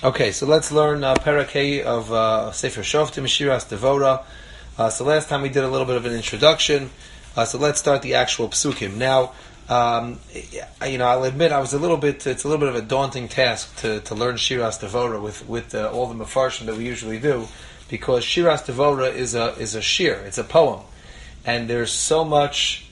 Okay, so let's learn Parakeh of Sefer Shoftim, Shiras Devora. So last time we did a little bit of an introduction. So let's start the actual psukim. Now, I'll admit it's a little bit of a daunting task to learn Shiras Devora with all the mefarshim that we usually do, because Shiras Devora is a shir, it's a poem, and there's so much,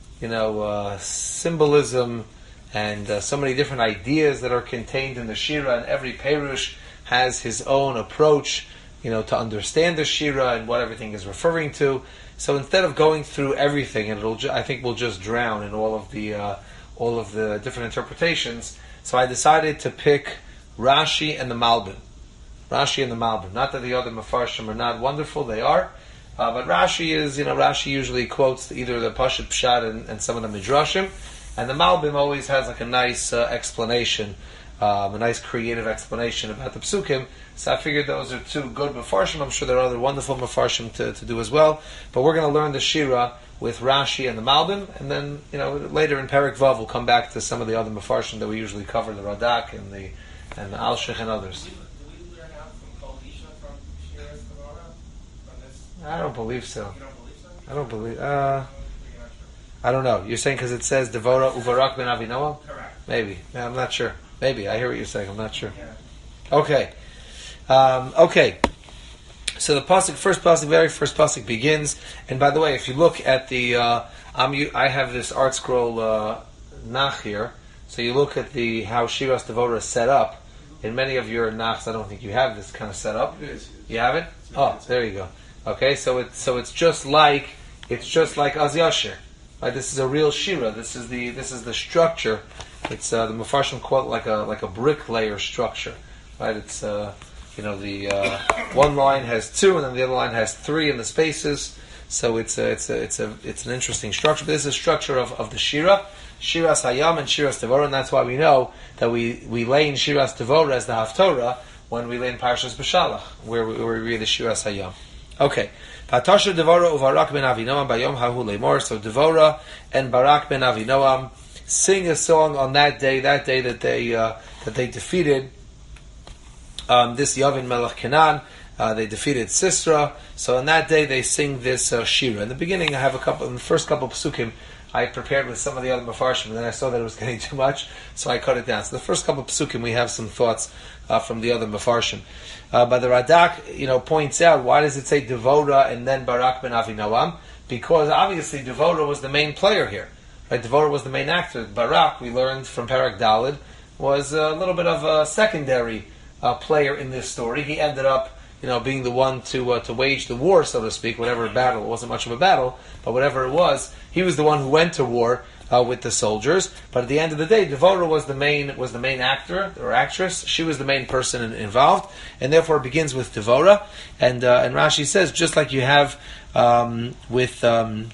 symbolism and so many different ideas that are contained in the shira, and every perush has his own approach, to understand the shira and what everything is referring to. So instead of going through everything, and I think we'll just drown in all of the different interpretations. So I decided to pick Rashi and the Malbim. Rashi and the Malbim. Not that the other Mefarshim are not wonderful, they are. But Rashi usually quotes either the Pashut Pshat and some of the Midrashim. And the Malbim always has like a nice explanation, a nice creative explanation about the psukim. So I figured those are two good mefarshim. I'm sure there are other wonderful mefarshim to do as well. But we're going to learn the shira with Rashi and the Malbim, and then later in Perek Vav we'll come back to some of the other mefarshim that we usually cover, the Radak and the Alshich and others. Do we learn out from Kol Isha from Shiras Devora? I don't believe so. You don't believe so? I don't believe. I don't know. You're saying because it says Devora Uvarak ben Avinoam? Correct. Maybe. No, I'm not sure. Maybe. I hear what you're saying. I'm not sure. Yeah. Okay. Okay. So the very first pasuk begins. And by the way, if you look at the, I have this art scroll nach here. So you look at how Shiras Devora is set up. In many of your nachs, I don't think you have this kind of setup. It is. You have it? Oh, there you go. Okay. So it's just like Az Yashir. Right, this is a real shira. This is the structure. It's the Mefarshim quote like a bricklayer structure. Right? It's the one line has two, and then the other line has three in the spaces. So it's an interesting structure. But this is a structure of the shira, Shiras Hayam and Shiras Devora, and that's why we know that we lay in Shiras Devora as the Haftorah when we lay in Parshas B'Shalach, where we read the Shiras Hayam. Okay. Patasha Devora uVarak ben Avinoam bayom hahu leimor. So Devora and Barak ben Avinoam sing a song on that day that they defeated this Yavin Melech Canaan. They defeated Sisra. So on that day they sing this shira. In the beginning, in the first couple of psukim, I prepared with some of the other mefarshim, and then I saw that it was getting too much, so I cut it down. So the first couple of psukim, we have some thoughts from the other mefarshim. But the Radak, points out, why does it say Devora and then Barak ben Avinoam? Because obviously Devora was the main player here. Right? Devora was the main actor. Barak, we learned from Perek Daled, was a little bit of a secondary player in this story. He ended up, being the one to wage the war, so to speak, whatever battle. It wasn't much of a battle, but whatever it was, he was the one who went to war with the soldiers. But at the end of the day, Devora was the main actor or actress. She was the main person involved, and therefore it begins with Devora. And Rashi says, just like you have with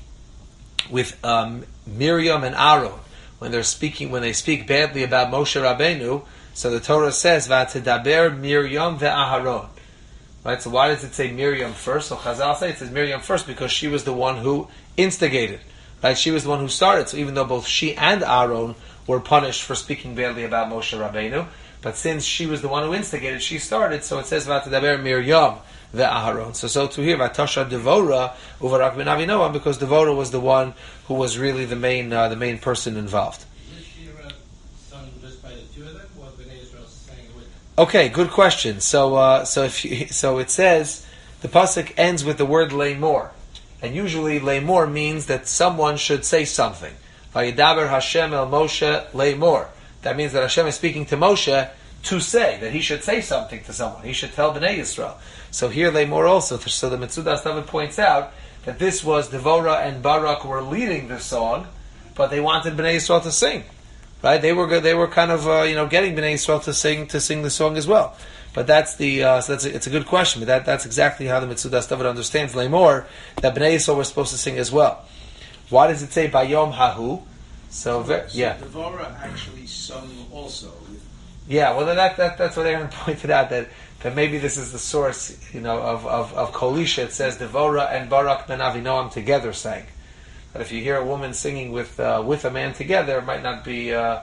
Miriam and Aaron, when they speak badly about Moshe Rabbeinu, so the Torah says, "V'atedaber Miriam ve'Aharon." Right. So why does it say Miriam first? So Chazal say it says Miriam first because she was the one who instigated. Right, she was the one who started. So even though both she and Aaron were punished for speaking badly about Moshe Rabbeinu, but since she was the one who instigated, she started. So it says "V'atedaber Miriam ve'Aharon." So to hear "Vatasha Devora uVarak ben Avinoam," because Devora was the one who was really the main person involved. Is this shira sung just by the two of them, or Bnei Yisrael sang with them? Okay, good question. So it says the pasuk ends with the word "leimor." And usually, leimor means that someone should say something. Vayidaber Hashem el Moshe leimor. That means that Hashem is speaking to Moshe to say, that he should say something to someone. He should tell Bnei Yisrael. So here, leimor also. So the Metzudas David points out that this was Devora and Barak were leading the song, but they wanted Bnei Yisrael to sing. Right? They were kind of getting Bnei Yisrael to sing the song as well. But that's it's a good question. But that's exactly how the Metzudas David understands leimor, that Bnei Yisrael were supposed to sing as well. Why does it say Bayom Hahu? So Devora actually sung also. Yeah, well that's what Aaron pointed out, that maybe this is the source, of Kol Isha. It says Devora and Barak ben Avinoam together sang. But if you hear a woman singing with a man together, it might not be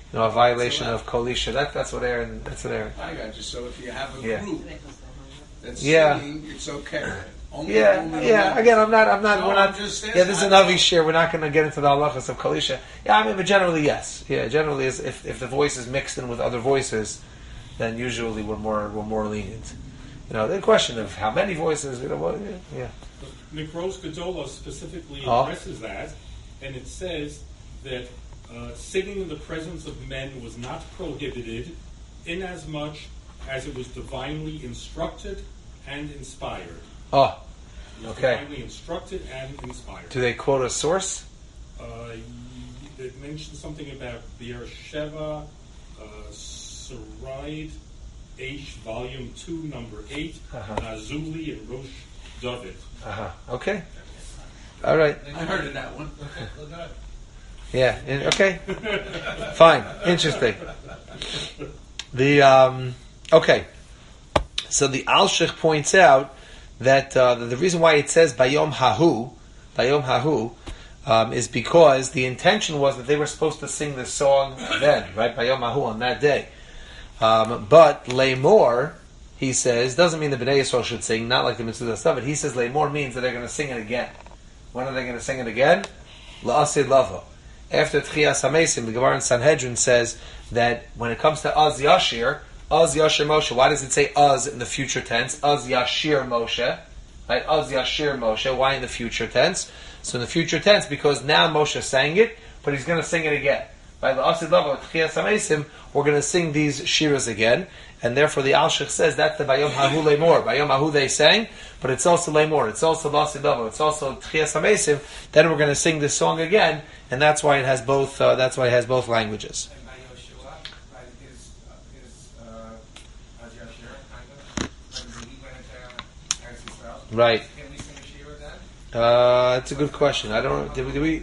a violation of Kol Isha. That's what Aaron. That's what Aaron. I got you. So if you have a Yeah. group that's Yeah. singing, it's okay. Only Yeah, woman yeah. alone. Again, I'm not. No, We're not. I'm just Yeah, this is an asking. Avi share. We're not going to get into the halachas of Kol Isha. Yeah, I mean, but generally, yes. Yeah, generally, is if the voice is mixed in with other voices, then usually we're more lenient. The question of how many voices. Yeah. Mikros Gedola specifically Oh. addresses that, and it says that singing in the presence of men was not prohibited, inasmuch as it was divinely instructed and inspired. Oh, It was okay. divinely instructed and inspired. Do they quote a source? It mentions something about Be'er Sheva, Saraid, H, Volume 2, Number 8, Uh-huh. Azuli, and Rosh David. Okay. All right. I heard of that one. Look at it. Yeah. Okay. Fine. Interesting. Okay. So the Alshich points out that the reason why it says Bayom Hahu, is because the intention was that they were supposed to sing this song then, right? Bayom Hahu, on that day. But Lamor, he says, doesn't mean the Bnei Yisrael should sing, not like the Mitzvah stuff, but he says Lamor means that they're going to sing it again. When are they going to sing it again? La'asid Lavo. After Tchias HaMesim, the Gemara in Sanhedrin says that when it comes to Az Yashir Moshe, why does it say Az in the future tense? Az Yashir Moshe. Right? Az Yashir Moshe. Why in the future tense? So in the future tense, because now Moshe sang it, but he's going to sing it again. By the Asid Lavo, Tchias HaMesim, we're going to sing these shiras again, and therefore the Alshich says that's the Bayom Hahu Lemor. Bayom Hahu they sang, but it's also Lemor, it's also Asid Lavo, it's also Tchias HaMesim. Then we're going to sing this song again, and that's why it has both. That's why it has both languages. And by Yoshua, by his Yashir, kind of, when he went into Eretz Yisrael. Right. Can we sing a shir with that? It's a good question. I don't. Did we?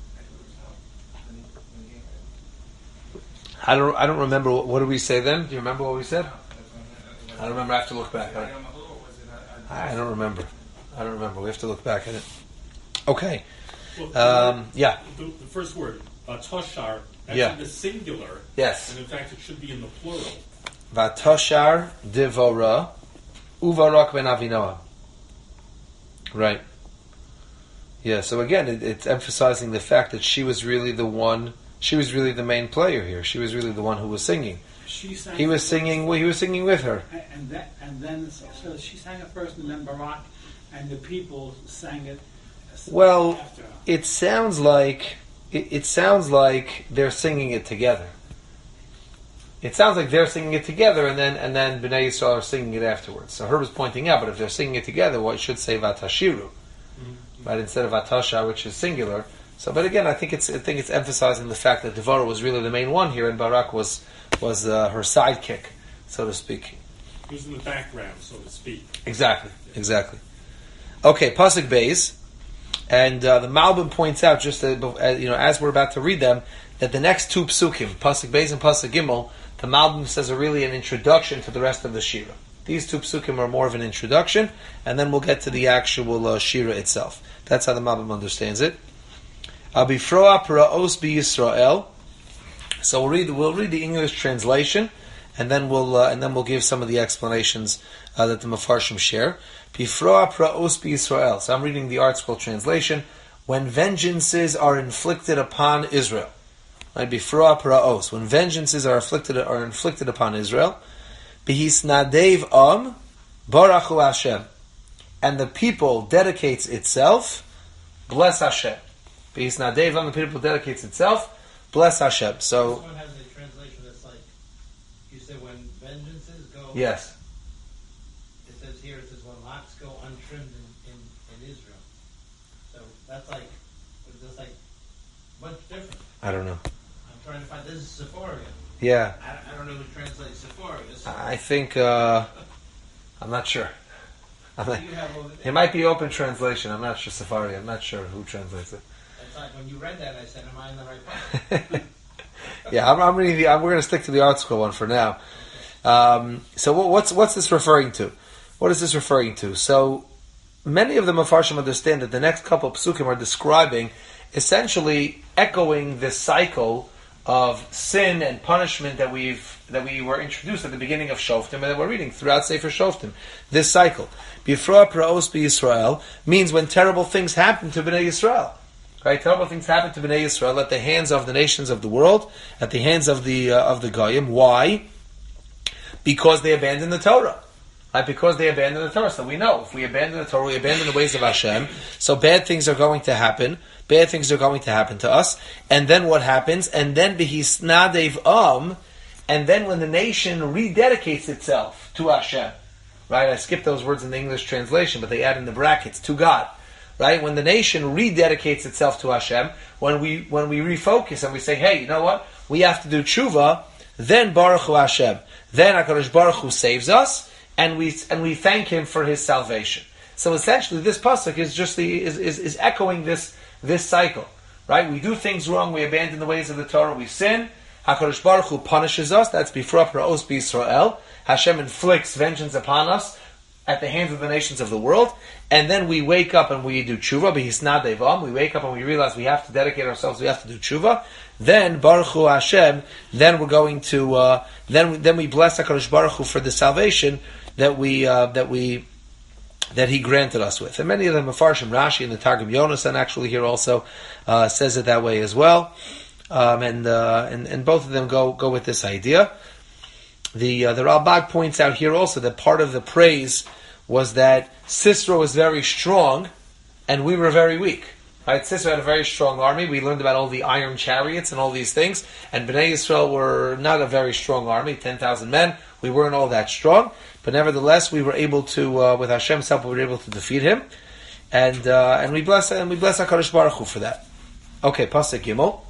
I don't remember. What did we say then? Do you remember what we said? I don't remember. I have to look back. I don't remember. We have to look back at it. Okay. Well, Yeah. The first word, toshar, that's Yeah. in the singular, Yes. and in fact it should be in the plural. Vatoshar devora uvarak ben Avinoam. Right. Yeah. So again, it's emphasizing the fact that she was really the one. She was really the main player here. She was really the one who was singing. She sang He was singing. Well, he was singing with her. and then so she sang it first, and then Barak and the people sang it. Well, after her. it sounds like they're singing it together. It sounds like they're singing it together, and then Bnei Yisrael are singing it afterwards. So Herb is pointing out, but if they're singing it together, well, it should say Vatashiru, right, instead of Vatasha, which is singular. So, but again, I think it's emphasizing the fact that Devorah was really the main one here, and Barak was her sidekick, so to speak. He was in the background, so to speak. Exactly. Okay, Pasuk Beis, and the Malbim points out just as we're about to read them, that the next two psukim, Pasuk Beis and Pasuk Gimel, the Malbim says are really an introduction to the rest of the Shira. These two psukim are more of an introduction, and then we'll get to the actual Shira itself. That's how the Malbim understands it. Abifroa Paraos Bi Yisrael. So we'll read the English translation, and then we'll give some of the explanations that the Mefarshim share. Bifroa Paraos Bi Yisrael. So I'm reading the ArtScroll translation. When vengeances are inflicted upon Israel, right? Bifroa Paraos. When vengeances are inflicted upon Israel, Bihisnadev Barachu Hashem, and the people dedicates itself, bless Hashem. Bihisnadev the people dedicates itself, bless Hashem. So This one has a translation that's like, you said when vengeances go. yes, It says when locks go untrimmed in Israel. So that's like much different. I don't know. I'm trying to find, this is Sephora. Yeah, I don't know who translates Sephora. I think I'm not sure. You have over there. It might be open translation. I'm not sure Safari. I'm not sure who translates it. It's like when you read that, I said, am I in the right place? Yeah, I'm reading we're going to stick to the ArtScroll one for now. So what's this referring to? What is this referring to? So many of the Mefarshim understand that the next couple of psukim are describing, essentially echoing this cycle of sin and punishment that we were introduced at the beginning of Shoftim and that we're reading throughout Sefer Shoftim. This cycle, Bifra Praos B'Yisrael, means when terrible things happen to Bnei Yisrael. Right, terrible things happen to Bnei Yisrael at the hands of the nations of the world, at the hands of the Goyim. Why? Because they abandon the Torah. Right, because they abandon the Torah. So we know if we abandon the Torah, we abandon the ways of Hashem. So bad things are going to happen. Bad things are going to happen to us. And then what happens? And then Bihisnadev and then when the nation rededicates itself to Hashem. Right, I skipped those words in the English translation, but they add in the brackets, to God. Right, when the nation rededicates itself to Hashem, when we refocus and we say, hey, you know what? We have to do tshuva, then Baruch Hu Hashem. Then HaKadosh Baruch Hu saves us, and we thank Him for His salvation. So essentially, this pasuk is just is echoing this cycle. Right? We do things wrong, we abandon the ways of the Torah, we sin. HaKadosh Baruch Hu punishes us. That's Bifra Praos B'Yisrael. Hashem inflicts vengeance upon us at the hands of the nations of the world, and then we wake up and we do tshuva, b'hisnadevam, we wake up and we realize we have to dedicate ourselves, we have to do tshuva, then Baruch Hu Hashem, then we're going to, then we bless HaKadosh Baruch Hu for the salvation that He granted us with. And many of them, Mefarshim, Rashi and the Targum Yonasan actually here also says it that way as well, and both of them go with this idea. The Ralbag points out here also that part of the praise was that Sisera was very strong and we were very weak. Right? Sisera had a very strong army. We learned about all the iron chariots and all these things. And Bnei Yisrael were not a very strong army, 10,000 men. We weren't all that strong. But nevertheless, we were able to, with Hashem's help, we were able to defeat him. And we bless HaKadosh Baruch Hu for that. Okay, Pasuk Gimel.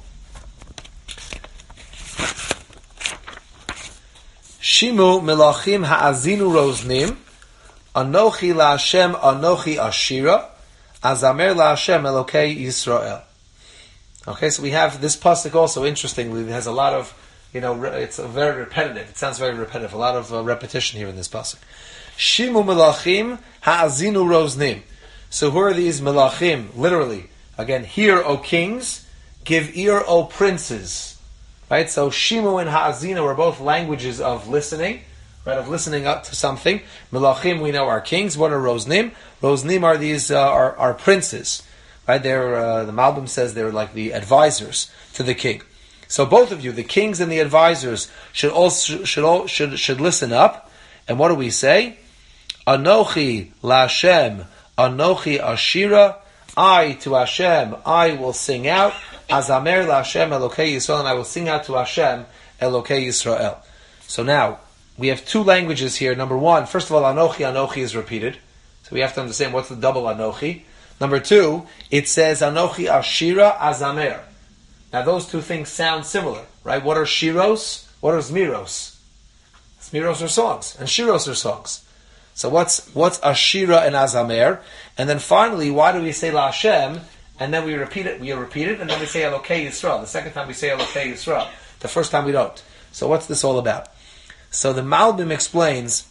Shimu melachim ha'azinu roznim, anochi la'Hashem anochi ashira, azamer la'Hashem elokei Yisrael. Okay, so we have this pasuk also, interestingly, it has a lot of, it's very repetitive. It sounds very repetitive. A lot of repetition here in this pasuk. Shimu melachim ha'azinu roznim. So who are these melachim? Literally, again, hear, O kings, give ear, O princes. Right, so Shimu and Ha'azina were both languages of listening, right, of listening up to something. Melachim, we know, are kings. What are Roznim? Roznim are these are princes, right? They're the Malbim says they're like the advisors to the king. So both of you, the kings and the advisors, should listen up. And what do we say? Anochi LaHashem, Anochi Ashira. I to Hashem, I will sing out. Azamer LaHashem Elokei Yisrael, and I will sing out to Hashem Elokei Yisrael. So now, we have two languages here. Number one, first of all, Anochi is repeated. So we have to understand what's the double Anochi. Number two, it says Anochi Ashira Azamer. Now those two things sound similar, right? What are Shiros? What are Zmiros? Zmiros are songs, and Shiros are songs. So what's Ashira and Azamer? And then finally, why do we say LaHashem? And then we repeat it, and then we say Elokei Yisrael. The second time we say Elokei Yisrael. The first time we don't. So what's this all about? So the Malbim explains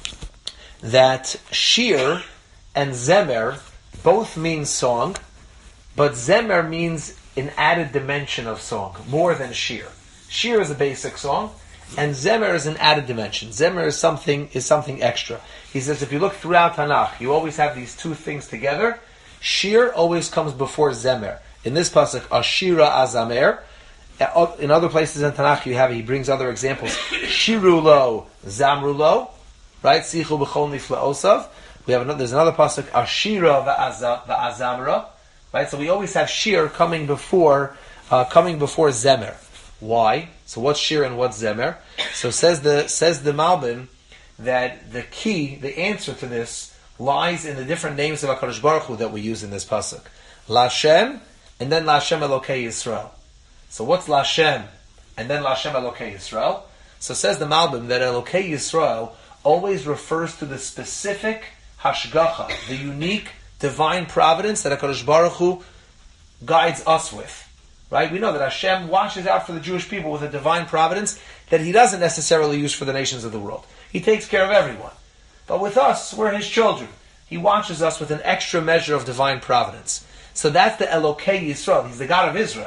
that Shir and Zemer both mean song, but Zemer means an added dimension of song, more than Shir. Shir is a basic song, and Zemer is an added dimension. Zemer is something extra. He says if you look throughout Tanakh, you always have these two things together. Shir always comes before Zemer. In this pasuk, Ashira Azamer. In other places in Tanakh, he brings other examples. Shirulo, Zamrulo, right? Sichu b'chol niflaosav. There's another pasuk, Ashira va'azamra, right? So we always have Shir coming before Zemer. Why? So what's Shir and what's Zemer? So says the Malbim that the answer to this lies in the different names of HaKadosh Baruch Hu that we use in this pasuk. LaHashem, and then LaHashem Elokei Yisrael. So what's LaHashem, and then LaHashem Elokei Yisrael? So says the Malbim that Elokei Yisrael always refers to the specific hashgacha, the unique divine providence that HaKadosh Baruch Hu guides us with. Right? We know that Hashem watches out for the Jewish people with a divine providence that He doesn't necessarily use for the nations of the world. He takes care of everyone. But with us, we're His children. He watches us with an extra measure of divine providence. So that's the Elokei Yisrael. He's the God of Israel.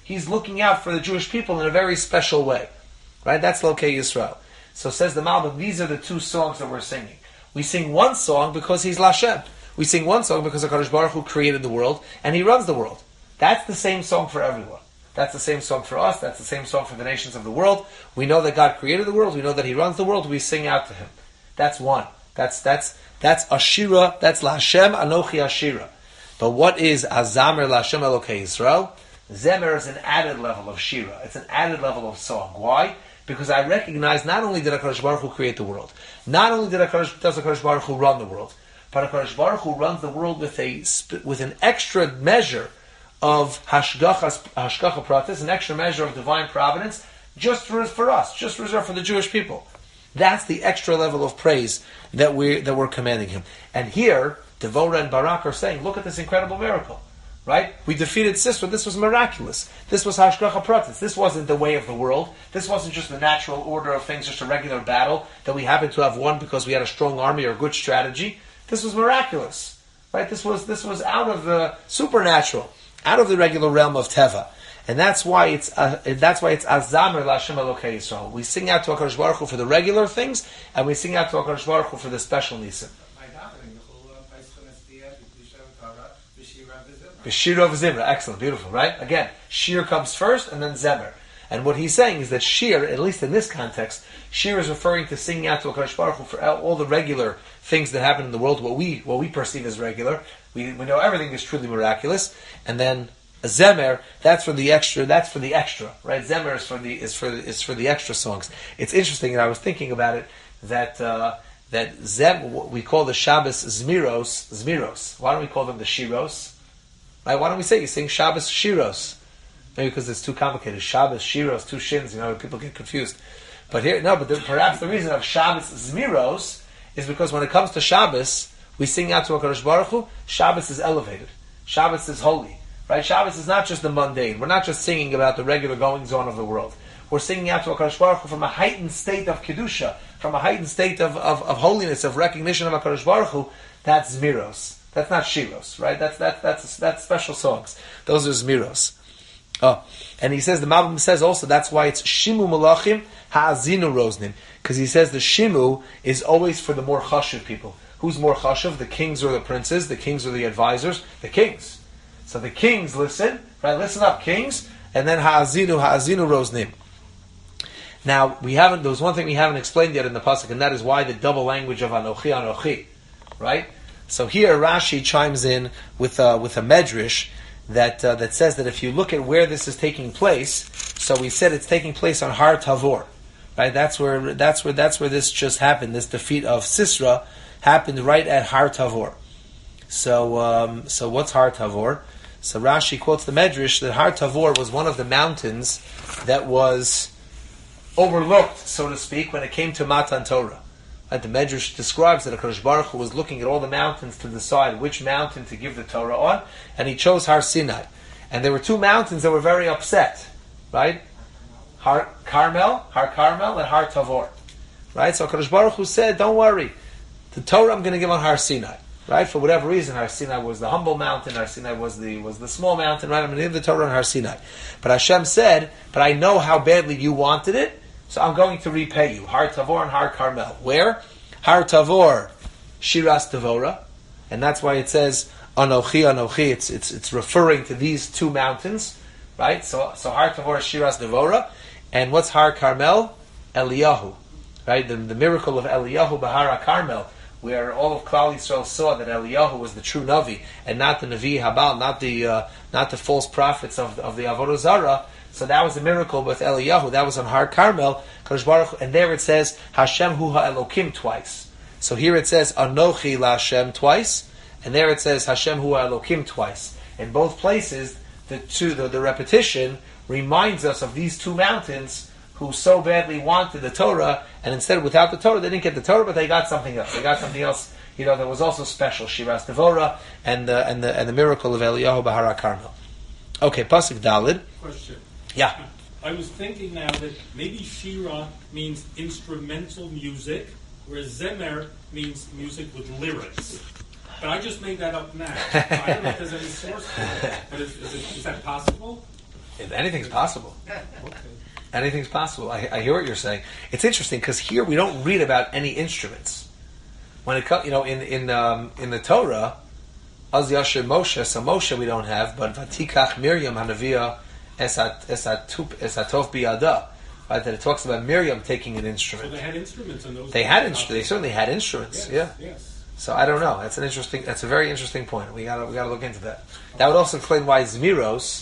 He's looking out for the Jewish people in a very special way. Right? That's Lokei Yisrael. So says the Malbim, these are the two songs that we're singing. We sing one song because he's Lashem. We sing one song because HaKadosh Baruch Hu created the world and he runs the world. That's the same song for everyone. That's the same song for us. That's the same song for the nations of the world. We know that God created the world. We know that he runs the world. We sing out to him. That's one. That's Ashira. That's Lashem Anochi Ashira. But what is Azamer Lashem Elokei Yisrael? Zemer is an added level of Shira. It's an added level of song. Why? Because I recognize not only did HaKadosh Baruch Hu create the world, not only does HaKadosh Baruch Hu run the world, but HaKadosh Baruch Hu runs the world with an extra measure of Hashgacha Pratis, an extra measure of divine providence, just for us, just reserved for the Jewish people. That's the extra level of praise that we're commanding him. And here, Devorah and Barak are saying, look at this incredible miracle. Right? We defeated Sisera. This was miraculous. This was Hashgacha Pratis. This wasn't the way of the world. This wasn't just the natural order of things, just a regular battle that we happened to have won because we had a strong army or a good strategy. This was miraculous. Right? This was out of the supernatural, out of the regular realm of Teva. And that's why it's Azamer Lashem Elokei Yisrael. We sing out to HaKadosh Baruch Hu for the regular things, and we sing out to HaKadosh Baruch Hu for the special nisim. Shir of Zimra, excellent, beautiful, right? Again, Shir comes first and then Zemer. And what he's saying is that Shir, at least in this context, Shir is referring to singing out to HaKadosh Baruch Hu for all the regular things that happen in the world, what we perceive as regular. We know everything is truly miraculous. And then Zemer, that's for the extra, right? Zemer is for the extra songs. It's interesting, and I was thinking about it, that we call the Shabbos Zmiros. Why don't we call them the Shiros? Right, why don't we say you sing Shabbos Shiros? Maybe because it's too complicated. Shabbos Shiros, two shins. People get confused. But perhaps the reason of Shabbos Zmiros is because when it comes to Shabbos, we sing out to HaKadosh Baruch Hu. Shabbos is elevated. Shabbos is holy. Right? Shabbos is not just the mundane. We're not just singing about the regular goings on of the world. We're singing out to HaKadosh Baruch Hu from a heightened state of kedusha, from a heightened state of holiness, of recognition of HaKadosh Baruch Hu. That's Zmiros. That's not Shiros, right? That's special songs. Those are Zmiros. Oh, and he says, the Malbim says also, that's why it's Shimu Malachim Ha'azinu Roznim. Because he says the Shimu is always for the more chashuv people. Who's more chashuv? The kings or the princes? The kings or the advisors? The kings. So the kings listen, right? Listen up, kings. And then Ha'azinu Roznim. Now, there was one thing we haven't explained yet in the Pasuk, and that is why the double language of Anochi, right? So here Rashi chimes in with a medrash that says that if you look at where this is taking place, so we said it's taking place on Har Tavor, right? That's where this just happened. This defeat of Sisera happened right at Har Tavor. So what's Har Tavor? So Rashi quotes the medrash that Har Tavor was one of the mountains that was overlooked, so to speak, when it came to Matan Torah. The Medrash describes that HaKadosh Baruch Hu was looking at all the mountains to decide which mountain to give the Torah on, and he chose Har Sinai. And there were two mountains that were very upset, right? Har Carmel, and Har Tavor. Right? So HaKadosh Baruch Hu said, don't worry, the Torah I'm going to give on Har Sinai. Right? For whatever reason, Har Sinai was the humble mountain, Har Sinai was the small mountain, right? I'm going to give the Torah on Har Sinai. But Hashem said, but I know how badly you wanted it, so I'm going to repay you. Har Tavor and Har Carmel. Where? Har Tavor, Shiras Devorah. And that's why it says, Anochi. It's referring to these two mountains. Right? So Har Tavor, Shiras Devorah. And what's Har Carmel? Eliyahu. Right? The miracle of Eliyahu Bahar Carmel, where all of Klal Yisrael saw that Eliyahu was the true Navi, and not the Navi Habal, not the false prophets of the Avodah Zarah. So that was a miracle with Eliyahu. That was on Har Carmel. And there it says Hashem Hu HaElokim twice. So here it says Anochi LaHashem twice, and there it says Hashem Hu HaElokim twice. In both places, the repetition reminds us of these two mountains who so badly wanted the Torah, and instead, without the Torah, they didn't get the Torah, but they got something else. They got something else. That was also special. Shiras Devorah and the miracle of Eliyahu Bahar Carmel. Okay, Pasuk Dalid. Question. Yeah. I was thinking now that maybe Shira means instrumental music, whereas Zemer means music with lyrics. But I just made that up now. I don't know if there's any source for it. But is that possible? Anything's possible. Anything's possible. I hear what you're saying. It's interesting because here we don't read about any instruments. When it comes, in the Torah, Az Yasher Moshe, so Moshe we don't have, but Vatikach Miriam Hanavia Esatov Biyada. Right, that it talks about Miriam taking an instrument. So they had instruments in those. They certainly had instruments. Yes. So I don't know. That's a very interesting point. We gotta look into that. That would also explain why Zmiros.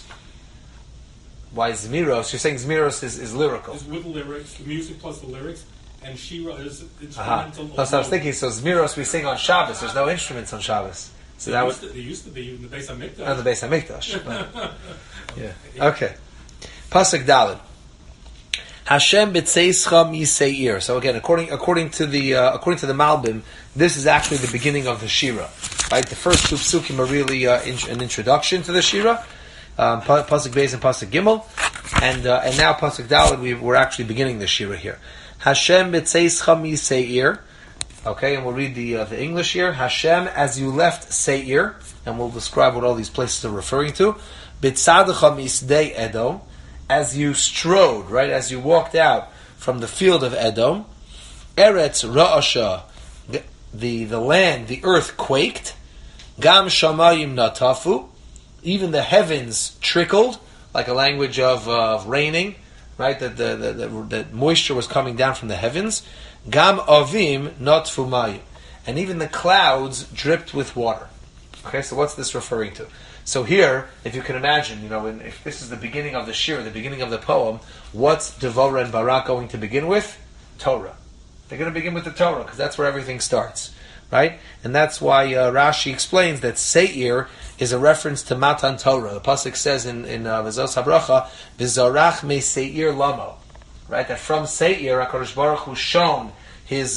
You're saying Zmiros is lyrical. It's with the lyrics, the music plus the lyrics, and Shira is instrumental. That's what I was thinking. So Zmiros we sing on Shabbos. There's no instruments on Shabbos. So they used to be in the Beis HaMikdash. On the Beis HaMikdash. Yeah. Okay. Pasuk Daled. Hashem b'tzeischa miseir. So again, according to the Malbim, this is actually the beginning of the Shira. Right, the first two psukim are really an introduction to the Shira. Pasuk Beis and Pasuk Gimel, and now Pasuk Daled. We're actually beginning the Shira here. Hashem b'tzeischa miseir. Okay, and we'll read the English here. Hashem, as you left Seir, and we'll describe what all these places are referring to. B'tzadecha misdei Edom. As you strode, right, as you walked out from the field of Edom, Eretz Ra'asha, the land, the earth quaked, Gam Shamayim Natafu, even the heavens trickled, like a language of raining, right, that moisture was coming down from the heavens, Gam Avim Natfu Mayim, and even the clouds dripped with water. Okay, so what's this referring to? So here, if you can imagine, if this is the beginning of the shir, the beginning of the poem, what's Devorah and Barak going to begin with? Torah. They're going to begin with the Torah, because that's where everything starts. Right? And that's why Rashi explains that Seir is a reference to Matan Torah. The Pasuk says in V'zos HaBracha, V'zarach me Seir Lamo. Right? That from Seir, HaKadosh Baruch Hu shown his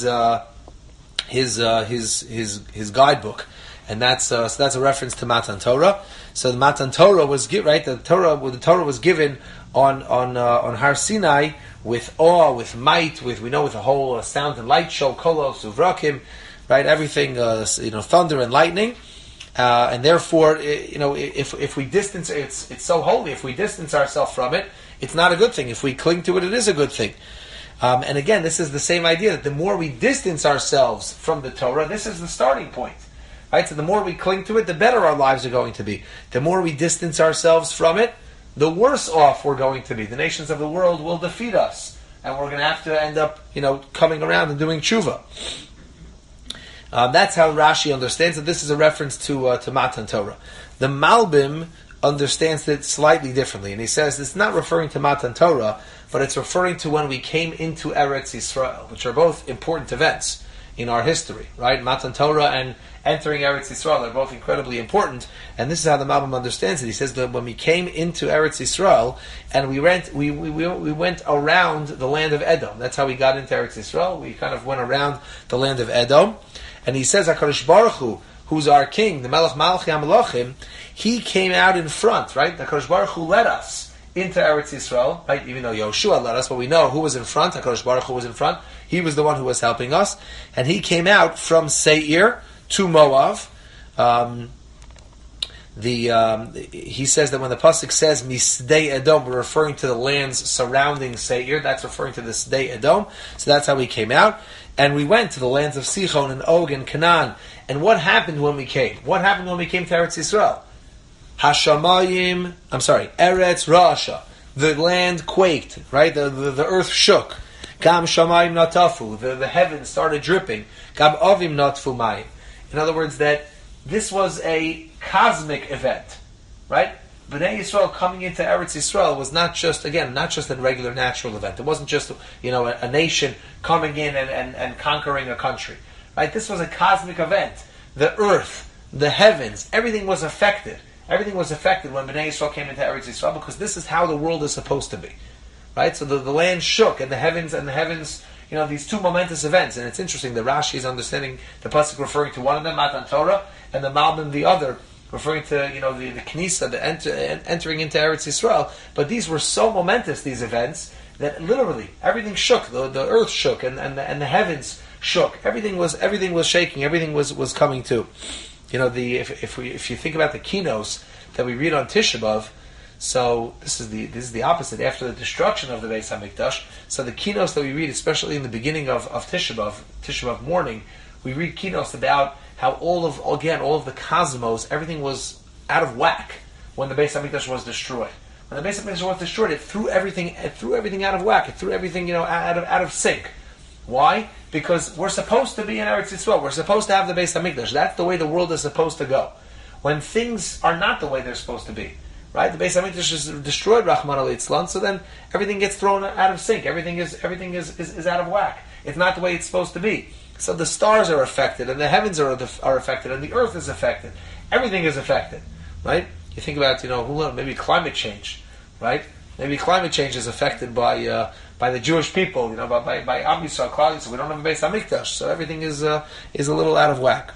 guidebook. And that's a reference to Matan Torah. So the Matan Torah was the Torah was given on Har Sinai with awe, with might, with a whole sound and light show, kolos uvrakim, right? Everything, thunder and lightning, and therefore, if we distance, it's so holy. If we distance ourselves from it, it's not a good thing. If we cling to it, it is a good thing. And again, this is the same idea that the more we distance ourselves from the Torah, this is the starting point. Right, so the more we cling to it, the better our lives are going to be. The more we distance ourselves from it, the worse off we're going to be. The nations of the world will defeat us, and we're going to have to end up, coming around and doing tshuva. That's how Rashi understands that this is a reference to Matan Torah. The Malbim understands it slightly differently, and he says it's not referring to Matan Torah, but it's referring to when we came into Eretz Yisrael, which are both important events in our history, right? Matan Torah and entering Eretz Yisrael are both incredibly important, and this is how the Malbim understands it. He says that when we came into Eretz Yisrael and we went around the land of Edom. That's how we got into Eretz Yisrael. We kind of went around the land of Edom, and he says HaKadosh Baruch Hu, who's our king, the Melech Malchi HaMelachim, he came out in front, right? HaKadosh Baruch Hu led us into Eretz Yisrael, right? Even though Yoshua led us, but we know who was in front. HaKadosh Baruch Hu was in front. He was the one who was helping us, and he came out from Seir to Moav. He says that when the pasuk says Misdei Edom, we're referring to the lands surrounding Seir. That's referring to the Sdei Edom. So that's how we came out, and we went to the lands of Sichon and Og and Canaan. And what happened when we came? What happened when we came to Eretz Yisrael? Eretz Ra'asha. The land quaked, right? The earth shook. Gam Shamayim Natafu. The heavens started dripping. Gam Avim Natfu Mayim. In other words, that this was a cosmic event, right? Bnei Yisrael coming into Eretz Yisrael was not just a regular natural event. It wasn't just a nation coming in and conquering a country, right? This was a cosmic event. The earth, the heavens, everything was affected. Everything was affected when Bnei Yisrael came into Eretz Yisrael, because this is how the world is supposed to be, right? So the land shook, and the heavens, these two momentous events. And it's interesting, the Rashi is understanding the pasuk referring to one of them, Matan Torah, and the Malbim the other, referring to the Knisa, the entering into Eretz Yisrael. But these were so momentous, these events, that literally everything shook. The earth shook, and the heavens shook. Everything was shaking. Everything was coming to. If you think about the kinos that we read on Tisha B'Av, So this is the opposite. After the destruction of the Beis Hamikdash, so the kinos that we read, especially in the beginning of Tisha B'av morning, we read kinos about how all of the cosmos, everything was out of whack when the Beis Hamikdash was destroyed. When the Beis Hamikdash was destroyed, it threw everything out of whack. It threw everything out of sync. Why? Because we're supposed to be in Eretz Yisrael. We're supposed to have the Beis Hamikdash. That's the way the world is supposed to go. When things are not the way they're supposed to be, right? The Beis Hamikdash is destroyed, Rahman al-Yitzlan, so then everything gets thrown out of sync. Everything is out of whack. It's not the way it's supposed to be. So the stars are affected, and the heavens are affected, and the earth is affected. Everything is affected, right? You think about, maybe climate change, right? Maybe climate change is affected by the Jewish people, by Am Yisrael, Klal Yisrael. We don't have a Beis Hamikdash, so everything is a little out of whack.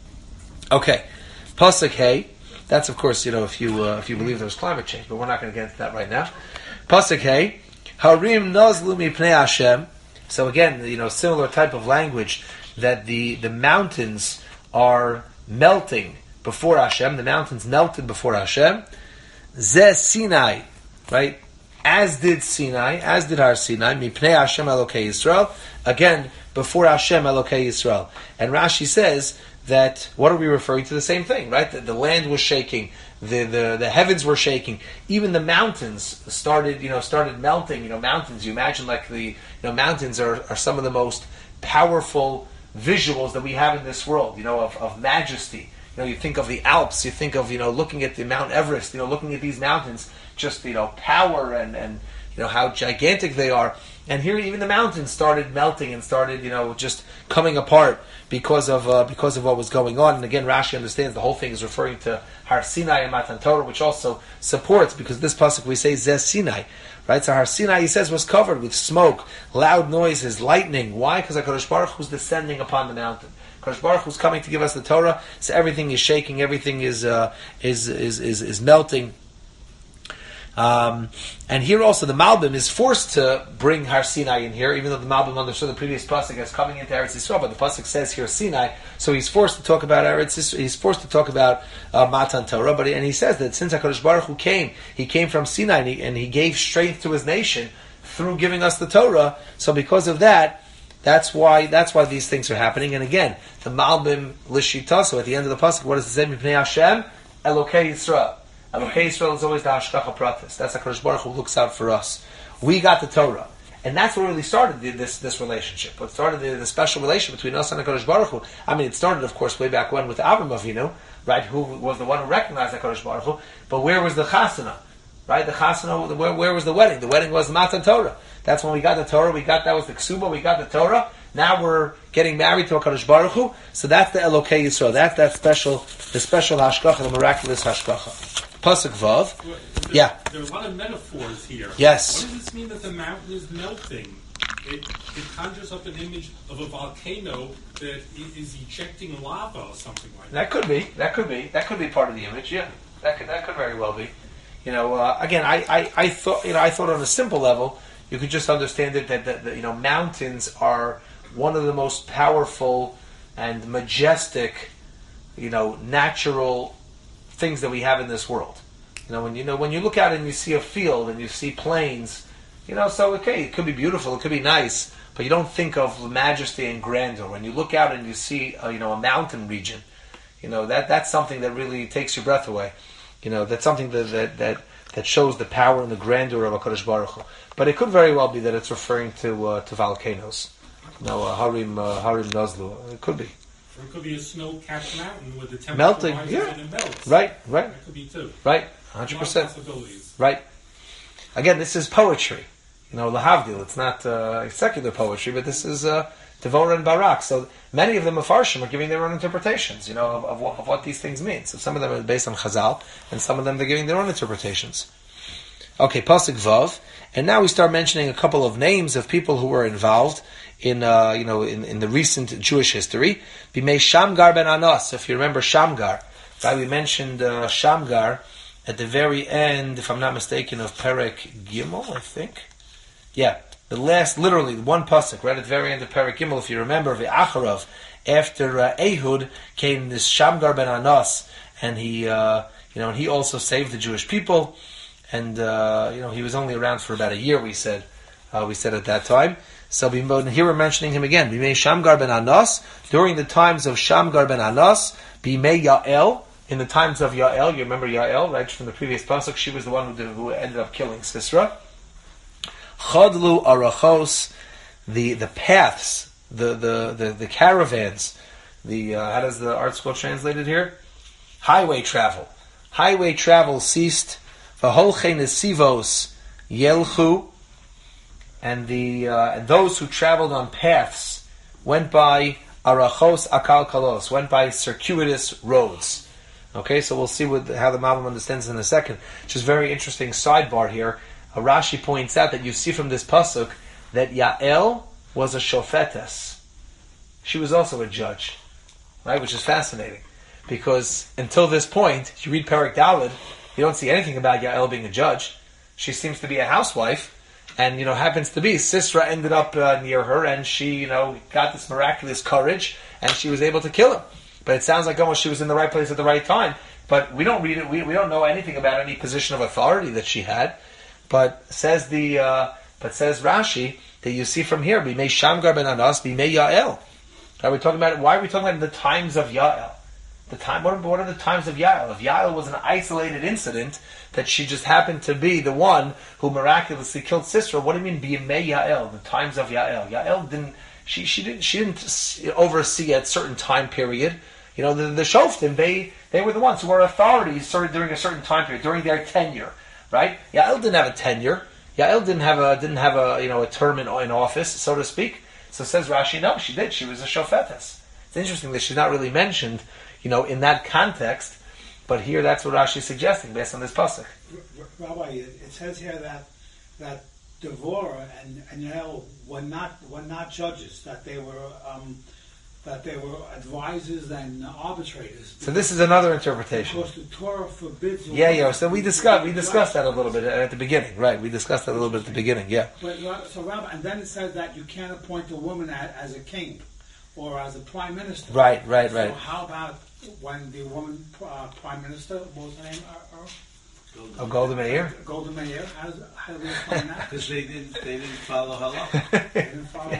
Okay. Pasuk Hey, that's of course, if you believe there's climate change, but we're not going to get into that right now. Pasuk Hey, Harim Nazlu Mipnei Hashem. So again, similar type of language, that the mountains are melting before Hashem. The mountains melted before Hashem. Zeh Sinai, right? As did Har Sinai, Mipnei Hashem Elokei Yisrael. Again, before Hashem Elokei Yisrael. And Rashi says that, what are we referring to? The same thing, right? The land was shaking, the heavens were shaking, even the mountains started melting. Mountains, you imagine mountains are some of the most powerful visuals that we have in this world, of majesty. You think of the Alps, you think of, looking at the Mount Everest, looking at these mountains, just, power and how gigantic they are. And here even the mountains started melting and started, just coming apart because of what was going on. And again, Rashi understands the whole thing is referring to Har Sinai and Matan Torah, which also supports, because this pasuk we say Zeh Sinai, right? So Har Sinai, he says, was covered with smoke, loud noises, lightning. Why? Because HaKadosh Baruch Hu was descending upon the mountain. HaKadosh Baruch Hu is coming to give us the Torah, so everything is shaking, everything is melting. And here also the Malbim is forced to bring Har Sinai in here, even though the Malbim understood the previous pasuk as coming into Eretz Yisrael, but the pasuk says here Sinai, so he's forced to talk about Eretz Yisrael, he's forced to talk about Matan Torah, and he says that since HaKadosh Baruch Hu came, he came from Sinai, and he gave strength to his nation through giving us the Torah, so because of that, that's why these things are happening. And again, the Malbim Lishita, so at the end of the pasuk, what does it say? Mipnei Hashem Elokei Yisrael. Elokei Yisrael is always the Hashgacha Pratis. That's HaKadosh Baruch Hu looks out for us. We got the Torah. And that's what really started this relationship. What started the special relation between us and HaKadosh Baruch Hu. I mean, it started, of course, way back when with Avram Avinu, right, who was the one who recognized HaKadosh Baruch Hu. But where was the Chasana? Right? The Chasana, where was the wedding? The wedding was Matan Torah. That's when we got the Torah. That was the Ksuba. We got the Torah. Now we're getting married to HaKadosh Baruch Hu. So that's the Elokei Yisrael. That's the special Hashgacha, the miraculous Hashgacha. Pasuk Vav. There are a lot of metaphors here. Yes. What does this mean that the mountain is melting? It conjures up an image of a volcano that is ejecting lava or something like that. That could be part of the image. Yeah, that could very well be. Again, I thought on a simple level, you could just understand it that mountains are one of the most powerful and majestic, natural things that we have in this world. When you look out and you see a field and you see plains, so okay, it could be beautiful, it could be nice, but you don't think of majesty and grandeur. When you look out and you see a mountain region, that's something that really takes your breath away. That's something that shows the power and the grandeur of HaKadosh Baruch Hu. But it could very well be that it's referring to volcanoes. Harim Nazlu. It could be. Or it could be a snow-capped mountain where the temperature melting, rises yeah. and it melts. Right. That could be too. Right, 100%. A lot of possibilities. Right. Again, this is poetry. Lahavdil. It's not secular poetry, but this is Devorah and Barak. So many of the Mefarshim are giving their own interpretations, of what these things mean. So some of them are based on Chazal, and some of them they're giving their own interpretations. Okay, Pasuk Vav. And now we start mentioning a couple of names of people who were involved in the recent Jewish history. Bimei Shamgar ben Anas. If you remember Shamgar, right? We mentioned Shamgar at the very end, if I'm not mistaken, of Perek Gimel, I think. Yeah, the last, literally, one pasuk, right at the very end of Perek Gimel. If you remember, Ve'acharav, after Ehud came this Shamgar ben Anas, and he also saved the Jewish people. and he was only around for about a year. We said at that time. So here we're mentioning him again. Bimei Shamgar ben Anas, during the times of Shamgar ben Anas, Bimei Yael, in the times of Yael. You remember Yael, right, from the previous pasuk? She was the one who ended up killing Sisera. Chadlu arachos, the paths, the caravans, how does the art school translate it here? Highway travel. Highway travel ceased. V'holchei nesivos yelchu, and those who traveled on paths went by arachos akalkalos, went by circuitous roads. Okay, so we'll see how the Malbim understands in a second. Just very interesting sidebar here. Rashi points out that you see from this pasuk that Yael was a shofetes. She was also a judge, right? Which is fascinating, because until this point, you read Perek Daled, you don't see anything about Yael being a judge. She seems to be a housewife, and happens to be Sisera ended up near her, and she got this miraculous courage, and she was able to kill him. But it sounds like almost she was in the right place at the right time. But we don't read it. We don't know anything about any position of authority that she had. But says Rashi that you see from here, Bimei Shamgar ben Anas, Bimei Yael. Why are we talking about the times of Yael? What are the times of Yael? If Yael was an isolated incident that she just happened to be the one who miraculously killed Sisera, what do you mean Bimei Yael? The times of Yael. Yael didn't. She didn't oversee at a certain time period. The Shoftim, they were the ones who were authorities during a certain time period, during their tenure. Right? Yael didn't have a tenure. Yael didn't have a term in office, so to speak. So says Rashi, no, she did. She was a shofetes. It's interesting that she's not really mentioned, in that context. But here, that's what Rashi is suggesting based on this pasuk. Rabbi, it says here that Devorah and Yael were not judges. That they were advisors and arbitrators. So this is another interpretation. Because the Torah forbids. Yeah. So we discussed that a little bit at the beginning, right? We discussed that a little bit at the beginning, yeah. But so Rabbi, and then it says that you can't appoint a woman as a king or as a prime minister. Right. So how about when the woman prime minister, what was her name? Golda Meir. Golda Meir. How do we explain that? Because they didn't follow halacha. They didn't follow.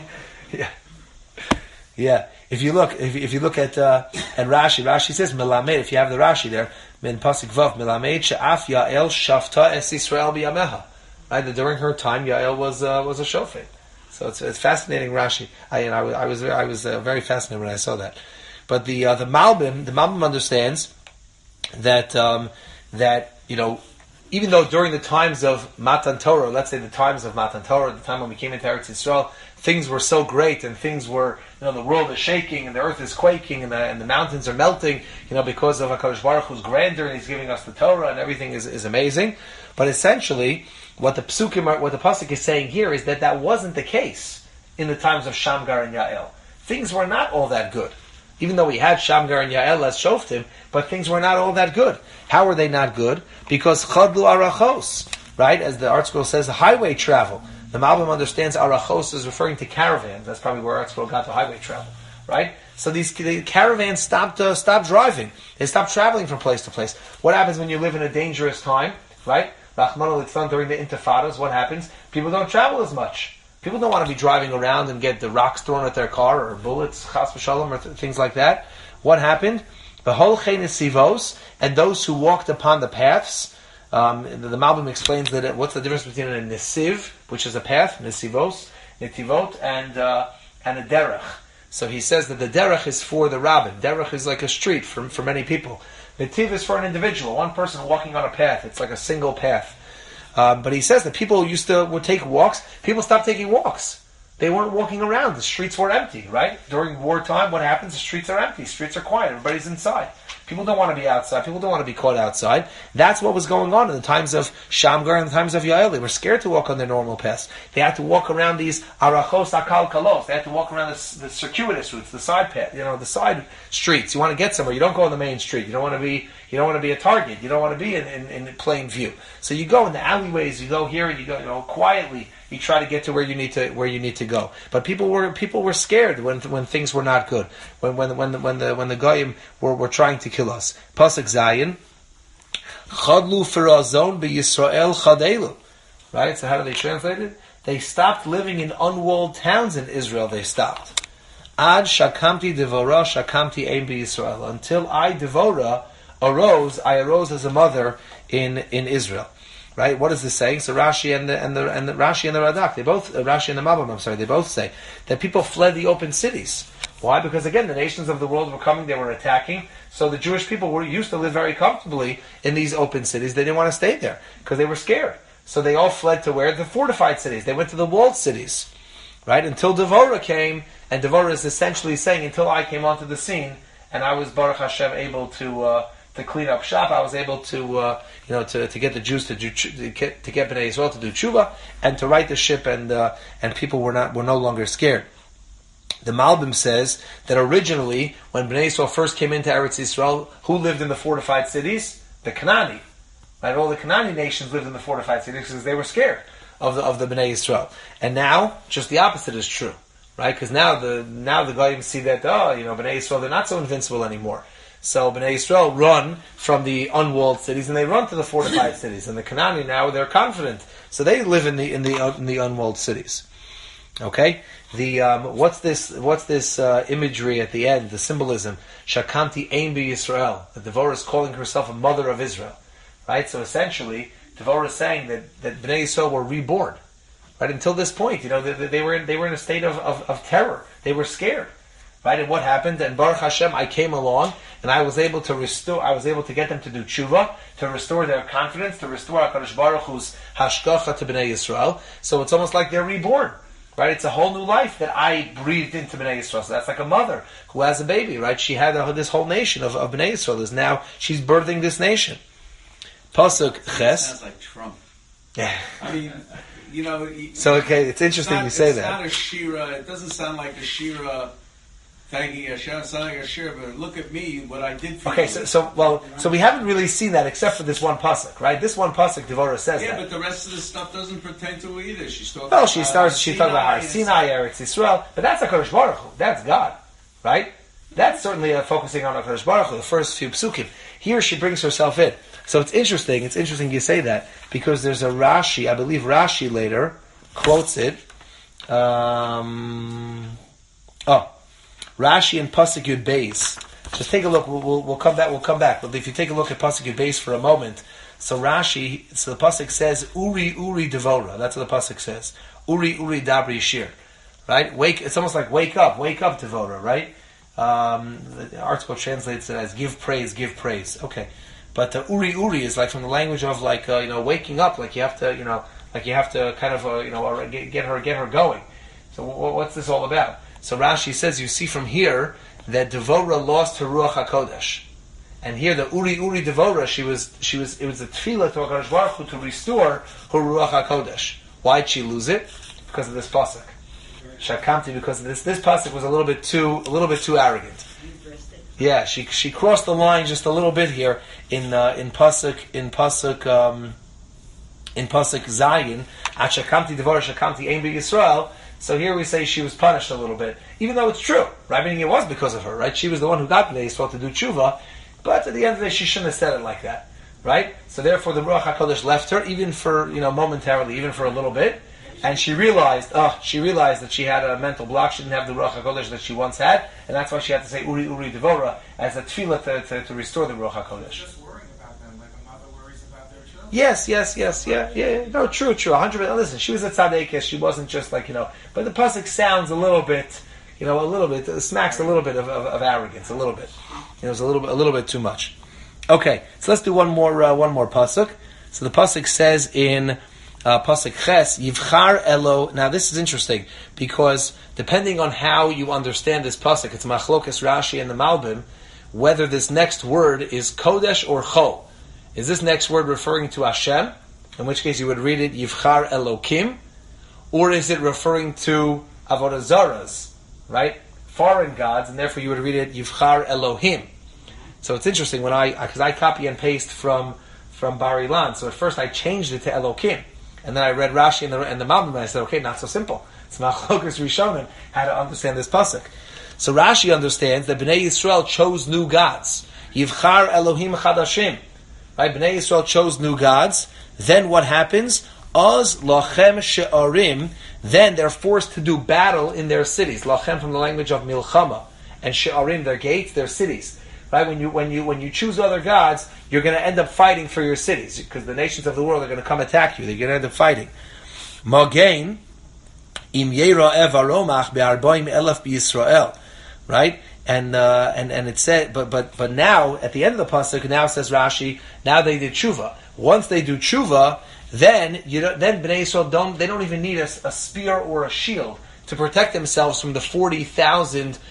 Yeah. If you look at Rashi says Melamed. If you have the Rashi there, Min Pasuk Vav Melamed She'af Yael Shafta Es Yisrael Biyameha. Right, that during her time Yael was a shofet. So it's fascinating Rashi. I was very fascinated when I saw that. But the Malbim understands that even though during the times of Matan Torah, let's say the times of Matan Torah, the time when we came into Eretz Yisrael, things were so great, and things were, the world is shaking, and the earth is quaking, and the mountains are melting, because of HaKadosh Baruch Hu's grandeur, and He's giving us the Torah, and everything is amazing. But essentially, what the pasuk is saying here is that wasn't the case in the times of Shamgar and Yael. Things were not all that good. Even though we had Shamgar and Yael as Shoftim, but things were not all that good. How were they not good? Because Chadlu Arachos, right? As the Art Scroll says, highway travel. The Malbim understands Arachos is referring to caravans. That's probably where Art Scroll got the highway travel, right? So the caravans stopped driving. They stopped traveling from place to place. What happens when you live in a dangerous time, right? Rachmana litzlan, during the Intifadas, what happens? People don't travel as much. People don't want to be driving around and get the rocks thrown at their car or bullets, chas v'shalom, or things like that. What happened? The holchei nesivos, and those who walked upon the paths. The Malbim explains that what's the difference between a nesiv, which is a path, nesivos, netivot, and a derech. So he says that the derech is for the rabbin. Derech is like a street for many people. Netiv is for an individual, one person walking on a path. It's like a single path. But he says that people would take walks. People stopped taking walks. They weren't walking around. The streets were empty, right? During wartime, what happens? The streets are empty. Streets are quiet. Everybody's inside. People don't want to be outside. People don't want to be caught outside. That's what was going on in the times of Shamgar and the times of Yael. They were scared to walk on their normal paths. They had to walk around these arachos akal kalos. They had to walk around the circuitous routes, the side path, the side streets. You want to get somewhere. You don't go on the main street. You don't want to be a target. You don't want to be in plain view. So you go in the alleyways. You go here and you go quietly. You try to get to where you need to go. But people were scared when things were not good. When the goyim were trying to kill us. Pasuk Zayin. Chadlu Firazon Yisrael Chadelu. Right? So how do they translate it? They stopped living in unwalled towns in Israel. They stopped. Ad Shakamti Devora Shakamti Ein Yisrael. Until I, Devora, arose, I arose as a mother in Israel. Right? What is this saying? So Rashi and the Rashi and the Radak, they both Rashi and the Malbim, they both say that people fled the open cities. Why? Because again, the nations of the world were coming, they were attacking. So the Jewish people were used to live very comfortably in these open cities. They didn't want to stay there because they were scared. So they all fled to where? The fortified cities. They went to the walled cities, right? Until Devorah came, and Devorah is essentially saying, until I came onto the scene, and I was Baruch Hashem able to clean up shop. I was able to to get the Jews to get Bnei Yisrael to do tshuva and to right the ship, and people were no longer scared. The Malbim says that originally, when Bnei Yisrael first came into Eretz Yisrael, who lived in the fortified cities? The Canaani. Right? All the Canaani nations lived in the fortified cities because they were scared of the Bnei Yisrael. And now, just the opposite is true, right? Because now the Goyim see that Bnei Yisrael, they're not so invincible anymore. So Bnei Yisrael run from the unwalled cities and they run to the fortified cities. And the Canaani now they're confident, so they live in the unwalled cities. Okay, what's this imagery at the end? The symbolism, Shakamti Ein Yisrael. The Devorah is calling herself a mother of Israel. Right, so essentially, Devorah is saying that Bnei Yisrael were reborn. Right, until this point, they were in a state of terror. They were scared. Right, and what happened? And Baruch Hashem, I came along, and I was able to restore. I was able to get them to do tshuva, to restore their confidence, to restore HaKadosh Baruch Hu's hashgacha to Bnei Yisrael. So it's almost like they're reborn. Right, it's a whole new life that I breathed into Bnei Yisrael. So that's like a mother who has a baby. Right, she had this whole nation of Bnei Yisrael. Is now she's birthing this nation. Pasuk Ches. Sounds like Trump. Yeah. I mean, So okay, it's interesting you say that. It's not a shira. It doesn't sound like a shira. Thanking Hashem, it's not like a shira. But look at me, what I did for you. Okay, so we haven't really seen that except for this one pasuk, right? This one pasuk, Devorah says that. Yeah, but the rest of the stuff doesn't pertain to it either. She's talking. Well, she's talking about Sinai, Eretz Yisrael, but that's HaKadosh Baruch Hu. That's God, right? That's certainly focusing on HaKadosh Baruch Hu. The first few psukim. Here she brings herself in. So it's interesting you say that, because there's a Rashi, I believe Rashi later quotes it. Rashi and Pasuk Yud Beis. Just take a look, we'll come back. But if you take a look at Pasuk Yud Beis for a moment, so the Pasuk says, Uri Devorah. That's what the Pasuk says. Uri Dabri Shir. Right? It's almost like wake up Devorah, right? The article translates it as give praise. Okay. But Uri is like from the language of waking up, like you have to kind of get her going. So what's this all about? So Rashi says, you see from here that Devorah lost her Ruach HaKodesh, and here the Uri Devorah, it was a tefillah to HaKadosh Baruch Hu to restore her Ruach HaKodesh. Why'd she lose it? Because of this pasuk. Shakamti, because this pasuk was a little bit too arrogant. Yeah, she crossed the line just a little bit here in pasuk Zayin. At Shakamti Devorah Shakamti Ein Yisrael. So here we say she was punished a little bit, even though it's true, right? Meaning it was because of her, right? She was the one who got Bnei Yisrael to do tshuva, but at the end of the day, she shouldn't have said it like that, right? So therefore, the Ruach HaKodesh left her, even for momentarily, even for a little bit, and she realized that she had a mental block. She didn't have the Ruach HaKodesh that she once had, and that's why she had to say Uri Devorah as a tefillah to restore the Ruach HaKodesh. Just worrying about them like a mother worries about their children. Yes. Yeah. No, true. 100%. Listen, she was a tzaddikus. She wasn't just but the pasuk sounds a little bit, it smacks a little bit of arrogance, a little bit. It was a little bit too much. Okay, so let's do one more pasuk. So the pasuk says in pasuk Ches, Yivchar Elo. Now this is interesting because depending on how you understand this pasuk, it's Machlokas Rashi and the Malbim, whether this next word is Kodesh or Cho. Is this next word referring to Hashem? In which case you would read it Yivchar Elokim, or is it referring to Avodah Zaras, right? Foreign gods, and therefore you would read it Yivchar Elohim. So it's interesting because I copy and paste from Bar Ilan. So at first I changed it to Elokim, and then I read Rashi and the Malbim, and I said, okay, not so simple. It's Machlokas Rishonim how to understand this pasuk. So Rashi understands that Bnei Yisrael chose new gods. Yivchar Elohim Chadashim. Right? Bnei Yisrael chose new gods. Then what happens? Oz lachem she'arim. Then they're forced to do battle in their cities. Lachem from the language of milchama, and she'arim, their gates, their cities. Right? When you choose other gods, you're going to end up fighting for your cities because the nations of the world are going to come attack you. They're going to end up fighting. Magain im yera evaromach be'arbaim elef b'Yisrael. Right? And it said, but now at the end of the pasuk, now says Rashi, now they did tshuva. Once they do tshuva, then Bnei Yisrael don't even need a spear or a shield to protect themselves from the 40,000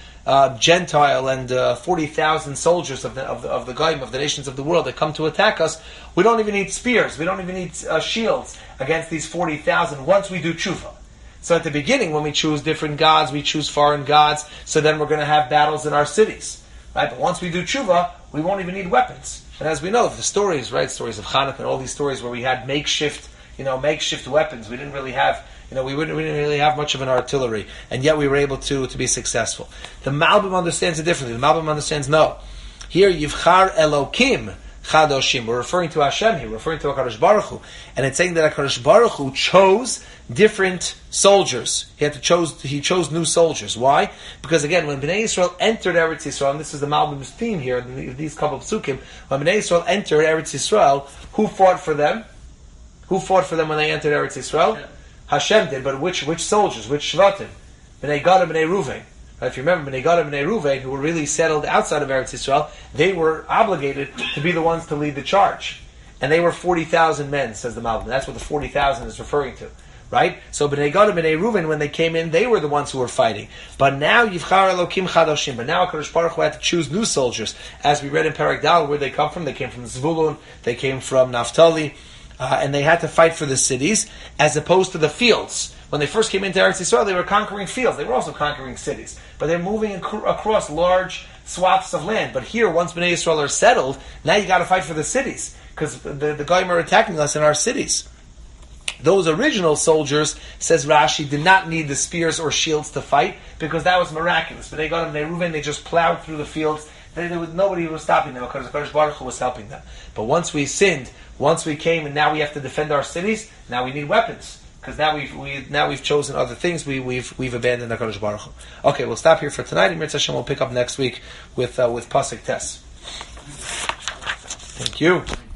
Gentile and 40,000 soldiers of the Goyim, of the nations of the world that come to attack us. We don't even need spears. We don't even need shields against these 40,000 once we do tshuva. So at the beginning, when we choose different gods, we choose foreign gods, so then we're going to have battles in our cities. Right? But once we do tshuva, we won't even need weapons. And as we know, the stories, right, stories of Hanukkah and all these stories where we had makeshift weapons. We didn't really have, we didn't really have much of an artillery, and yet we were able to be successful. The Malbim understands it differently. The Malbim understands no. Here, Yivchar Elokim Chadoshim. We're referring to Hashem here. We're referring to HaKadosh Baruch Hu, and it's saying that HaKadosh Baruch Hu chose different soldiers. He chose new soldiers. Why? Because again, when Bnei Yisrael entered Eretz Yisrael, and this is the Malbim's theme here, these couple of psukim, when Bnei Yisrael entered Eretz Yisrael, who fought for them? Who fought for them when they entered Eretz Yisrael? Hashem did, but which soldiers? Which Shvatim? Bnei Gad and Bnei Ruvain. If you remember, Bnei Gad and Bnei Ruvain, who were really settled outside of Eretz Yisrael, they were obligated to be the ones to lead the charge. And they were 40,000 men, says the Malbim. That's what the 40,000 is referring to. Right? So Bnei Gad and Bnei Ruvain, when they came in, they were the ones who were fighting. But now Yivchar Elokim Chadoshim. But now HaKadosh Baruch Hu had to choose new soldiers. As we read in Perek Dal, where they come from. They came from Zvulun, they came from Naphtali, and they had to fight for the cities, as opposed to the fields. When they first came into Eretz Yisrael, they were conquering fields. They were also conquering cities. But they're moving across large swaths of land. But here, once Bnei Yisrael are settled, now you got to fight for the cities. Because the Goyim are attacking us in our cities. Those original soldiers, says Rashi, did not need the spears or shields to fight, because that was miraculous. But they got them, they Reuven, they just plowed through the fields. Nobody was stopping them, because HaKadosh Baruch Hu was helping them. But once we sinned, once we came, and now we have to defend our cities, now we need weapons. Because now we've chosen other things. We've abandoned HaKadosh Baruch Hu. Okay, we'll stop here for tonight. Mir Hashem, we'll pick up next week with Pasuk Tes. Thank you.